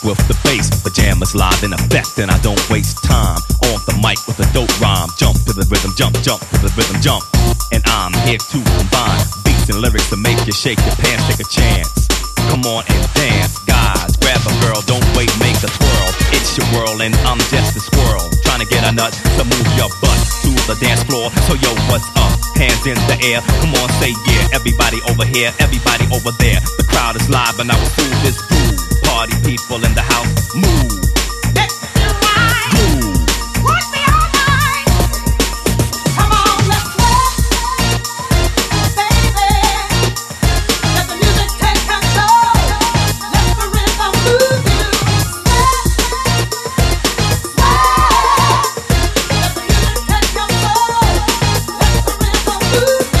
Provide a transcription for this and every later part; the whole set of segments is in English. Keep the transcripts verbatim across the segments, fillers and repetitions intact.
with the bass. Pajamas live in effect, and I don't waste time on the mic with a dope rhyme. Jump to the rhythm, jump, jump to the rhythm, jump. And I'm here to combine beats and lyrics to make you shake your pants, take a chance. Come on and dance, guys. Grab a girl, don't wait, make a twirl. It's your world and I'm just a squirrel, trying to get a nut to move your butt to the dance floor. So yo, what's up? Hands in the air, come on, say yeah. Everybody over here, everybody over there. The crowd is live and I will fool this groove. Party people in the house, move. Let me ride. Groove. Want me all night. Come on, let's rock, baby. Let the music take control. Let the rhythm move you. Sway, sway. Let the music take control. Let the rhythm move you.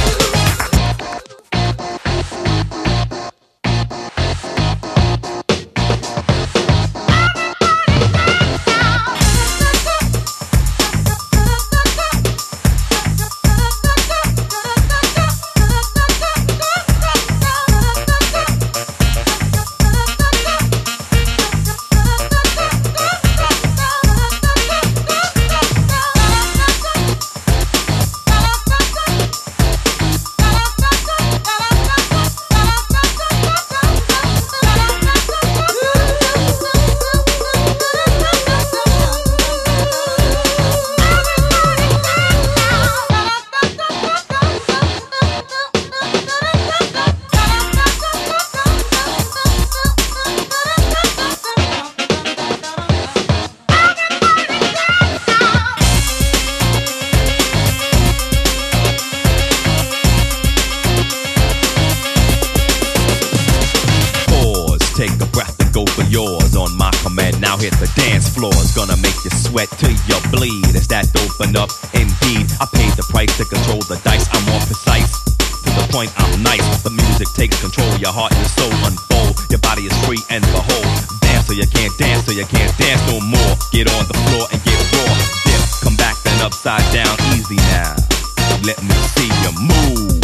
Take a breath and go for yours on my command. Now hit the dance floor. It's gonna make you sweat till you bleed. Is that open up? Indeed, I paid the price to control the dice. I'm more precise. To the point, I'm nice. The music takes control. Your heart and your soul unfold. Your body is free and behold. Dance so you can't dance, so you can't dance no more. Get on the floor and get raw. Dip, come back then upside down. Easy now. Let me see you move.